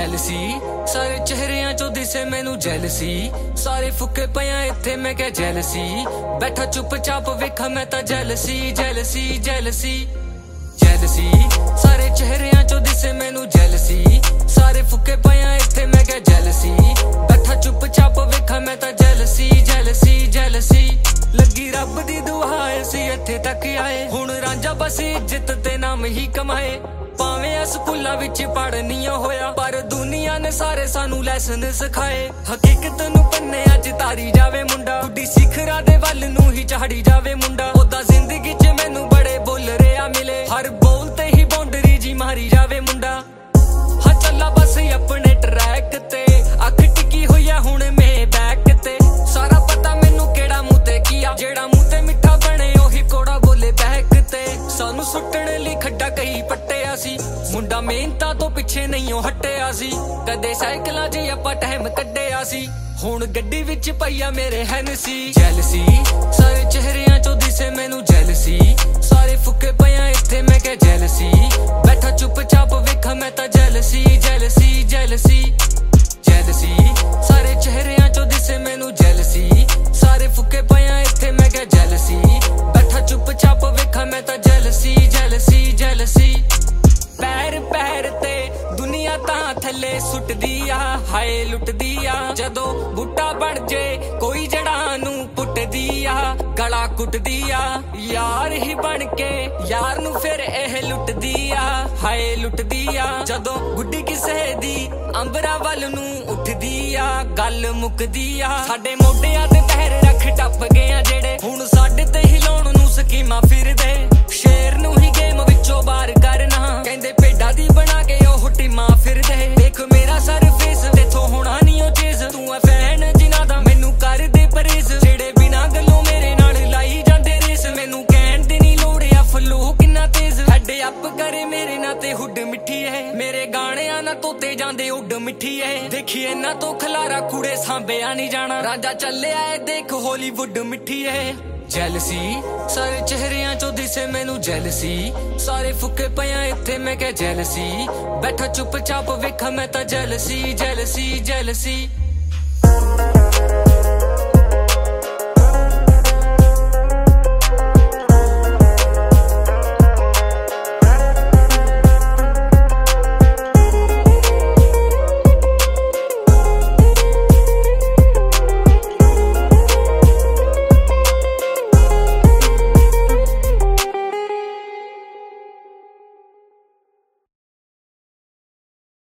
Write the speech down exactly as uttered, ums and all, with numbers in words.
jealousy ਸਾਰੇ ਚਿਹਰਿਆਂ ਚੋਂ ਦਿਸੇ ਮੈਨੂੰ ਜੈਲਸੀ ਸਾਰੇ ਫੁੱਕੇ ਪਿਆ ਇੱਥੇ ਮੈਂ ਕਿਹਾ ਜੈਲਸੀ ਬੈਠਾ ਚੁੱਪ ਚਾਪ ਵੇਖਾਂ ਮੈਂ ਤਾਂ ਜੈਲਸੀ ਜੈਲਸੀ ਜੈਲਸੀ ਜੈਲਸੀ ਸਾਰੇ ਚਿਹਰਿਆਂ ਚੋਂ ਦਿਸੇ ਮੈਨੂੰ ਜੈਲਸੀ ਸਾਰੇ ਫੁੱਕੇ ਪਿਆ ਇੱਥੇ ਮੈਂ ਕਿਹਾ ਜੈਲਸੀ ਬੈਠਾ ਚੁੱਪ ਚਾਪ ਵੇਖਾਂ ਮੈਂ ਤਾਂ ਜੈਲਸੀ ਜੈਲਸੀ ਜੈਲਸੀ ਲੱਗੀ ਰੱਬ ਦੀ ਦੁਆ ਅਸੀਂ ਇੱਥੇ ਤੱਕ ਆਏ ਹੁਣ ਰਾਂਝਾ ਬਸ ਇੱਜ਼ਤ ਤੇ ਨਾਮ ਹੀ ਕਮਾਏ ਭਾਵੇਂ ਸਕੂਲਾਂ ਵਿੱਚ ਪੜ੍ਹਨੀਆਂ ਹੋਇਆ ਪਰ ਦੁਨੀਆ ਨੇ ਸਾਰੇ ਸਾਨੂੰ ਲੈਸਨ ਸਿਖਾਏ ਹਕੀਕਤ ਨੂੰ ਪੰਨਿਆਂ 'ਚ ਤਾਰੀ ਜਾਵੇ ਮੁੰਡਾ ਉੱਡੀ ਸਿਖਰਾਂ ਦੇ ਵੱਲ ਨੂੰ ਹੀ ਚੜ੍ਹੀ ਜਾਵੇ ਮੁੰਡਾ ਉਹਦਾ ਜ਼ਿੰਦਗੀ 'ਚ ਮੈਨੂੰ ਬੜੇ ਬੋਲ ਰਿਹਾ ਮਿਲੇ ਹਰ ਬੋਲ ਤੇ ਹੀ ਬਾਉਂਡਰੀ ਜੀ ਮਾਰੀ ਜਾਵੇ ਮੁੰਡਾ ਹਾਂ ਚੱਲਾ ਬਸ ਆਪਣੇ ਟਰੈਕ ਤੇ ਅੱਖ ਟਿੱਕੀ ਹੋਈ ਆ ਹੁਣ ਮੇ ਬੈਕ ਤੇ ਸਾਰਾ ਪਤਾ ਮੈਨੂੰ ਕਿਹੜਾ ਮੂੰਹ ਤੇ ਕੀਆ ਜਿਹੜਾ ਮੂੰਹ ਤੇ ਮਿੱਠਾ ਬਣੇ ਉਹੀ ਕੋੜਾ ਬੋਲੇ ਬੈਕ ਤੇ ਸਾਨੂੰ ਸੁੱਟਣ ਲਈ ਖੱਡਾ ਕਈ ਪੱਟਿਆ ਸੀ ਮੁੰਡਾ ਮਿਹਨਤਾਂ ਤੋਂ ਪਿੱਛੇ ਨਹੀਂ ਉਹ ਹਟਿਆ ਸੀ ਕਦੇ ਸਾਈਕਲਾਂ 'ਚ ਆਪਾਂ ਟਾਈਮ ਕੱਢਿਆ ਸੀ ਹੁਣ ਗੱਡੀ ਵਿੱਚ ਪਈਆ ਮੇਰੇ ਹੈਨਸੀ ਜੈਲਸੀ ਸਾਰੇ ਚਿਹਰਿਆਂ ਚੋਂ ਦਿਸੇ ਮੈਨੂੰ ਜੈਲਸੀ ਸਾਰੇ ਫੁੱਕੇ ਪਿਆ ਇੱਥੇ ਮੈਂ ਕਿਹਾ ਜੈਲਸੀ ਬੈਠਾ ਚੁੱਪ ਚਾਪ ਵੇਖਾਂ ਮੈਂ ਤਾਂ ਜੈਲਸੀ ਜੈਲਸੀ ਜੈਲਸੀ ਜੈਲਸੀ ਸਾਰੇ ਚਿਹਰਿਆਂ ਚੋਂ ਦਿਸੇ ਮੈਨੂੰ ਜੈਲਸੀ ਸਾਰੇ ਫੁੱਕੇ ਪਿਆ ਇੱਥੇ ਮੈਂ ਕਿਹਾ ਜੈਲਸੀ ਬੈਠਾ ਚੁੱਪ ਚਾਪ ਵੇਖਾਂ ਮੈਂ ਤਾਂ ਜੈਲਸੀ ਜੈਲਸੀ ਜੈਲਸੀ ਪੈਰ ਪੈਰ ਤੇ ਦੁਨੀਆ ਤਾਂ ਥੱਲੇ ਸੁੱਟਦੀ ਆ ਹਾਏ ਲੁੱਟਦੀ ਆ ਜਦੋਂ ਬੁੱਟਾ ਬਣ ਜੇ ਕੋਈ ਜੜਾਂ ਨੂੰ ਪੁੱਟਦੀ ਆ ਗਲਾ ਕੁੱਟਦੀ ਆ ਯਾਰ ਹੀ ਬਣ ਕੇ ਯਾਰ ਨੂੰ ਫਿਰ ਇਹ ਲੁੱਟਦੀ ਆ ਹਾਏ ਲੁੱਟਦੀ ਆ ਜਦੋਂ ਗੁੱਡੀ ਕਿਸੇ ਦੀ ਅੰਬਰਾਂ ਵੱਲ ਨੂੰ ਉੱਠਦੀ ਆ ਗੱਲ ਮੁੱਕਦੀ ਆ ਸਾਡੇ ਮੋਢਿਆਂ ਤੇ ਪੈਰ ਰੱਖ ਟੱਪ ਗਏ ਆ ਜਿਹੜੇ ਹੁਣ ਸਾਡੇ ਤੇ ਹਿਲਾਉਣ ਨੂੰ ਸਕੀਮਾਂ ਫਿਰਦੇ ਸ਼ੇਰ ਨੂੰ ਹੀ ਗੇਮ ਵਿੱਚੋਂ ਬਾਹਰ ਕਰਨਾ ਕਹਿੰਦੇ ਭੇਡਾਂ ਦੀ ਬਣਾ ਕੇ ਉਹ ਟੀਮਾਂ ਫਿਰਦੇ ਦੇਖ ਮੇਰਾ ਸਰਫੇਸ ਤੇਥੋਂ ਹੋਣਾ ਨਹੀਂ ਉਹ ਚੀਜ਼ ਤੂੰ ਐ ਫੈਨ ਜਿਨ੍ਹਾਂ ਦਾ ਮੈਨੂੰ ਕਰਦੇ ਪਰੇਜ਼ ਜਿਹੜੇ ਬਿਨਾਂ ਗੱਲੋਂ ਮੇਰੇ ਨਾਲ ਲਾਈ ਜਾਂਦੇ ਰੇਸ ਮੈਨੂੰ ਕਹਿਣ ਦੀ ਨਹੀਂ ਲੋੜ ਆ ਫਲੋ ਕਿੰਨਾ ਤੇਜ਼ ਹੈਡ ਅੱਪ ਕਰੇ ਮੇਰੇ ਨਾਲ ਤੇ ਹੁੱਡ ਮਿੱਠੀ ਐ ਮੇਰੇ ਗਾਣਿਆਂ ਨਾਲ ਤੋਤੇ ਜਾਂਦੇ ਉੱਡ ਮਿੱਠੀ ਐ ਦੇਖੀ ਇਹਨਾਂ ਤੋਂ ਖਲਾਰਾ ਕੂੜੇ ਸਾਂਭਿਆ ਨਹੀਂ ਜਾਣਾ ਰਾਜਾ ਚੱਲਿਆ ਏ ਦੇਖ ਹਾਲੀਵੁੱਡ ਮਿੱਠੀ ਐ ਜੈਲਸੀ ਸਾਰੇ ਚਿਹਰਿਆਂ ਚੋਂ ਦਿਸੇ ਮੈਨੂੰ ਜੈਲਸੀ ਸਾਰੇ ਫੁੱਕੇ ਪਿਆ ਇੱਥੇ ਮੈਂ ਕਿਹਾ ਜੈਲਸੀ ਬੈਠਾ ਚੁੱਪ ਚਾਪ ਵੇਖਾਂ ਮੈਂ ਤਾਂ ਜੈਲਸੀ ਜੈਲਸੀ ਜੈਲਸੀ